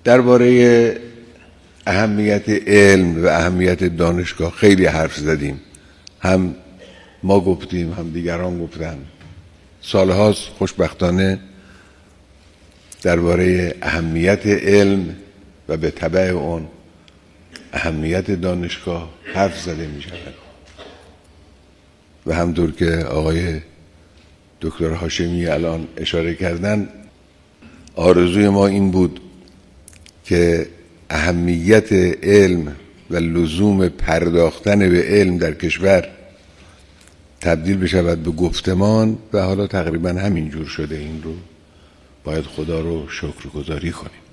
درباره اهمیت علم و اهمیت دانشگاه خیلی حرف زدیم، هم ما گفتیم هم دیگران گفتن. سالهاست خوشبختانه درباره اهمیت علم و به تبع اون اهمیت دانشگاه حرف زده می شود و همطور که آقای دکتر هاشمی الان اشاره کردن، آرزوی ما این بود که اهمیت علم و لزوم پرداختن به علم در کشور تبدیل بشود به گفتمان و حالا تقریبا همین جور شده. این رو باید خدا رو شکرگزاری کنیم.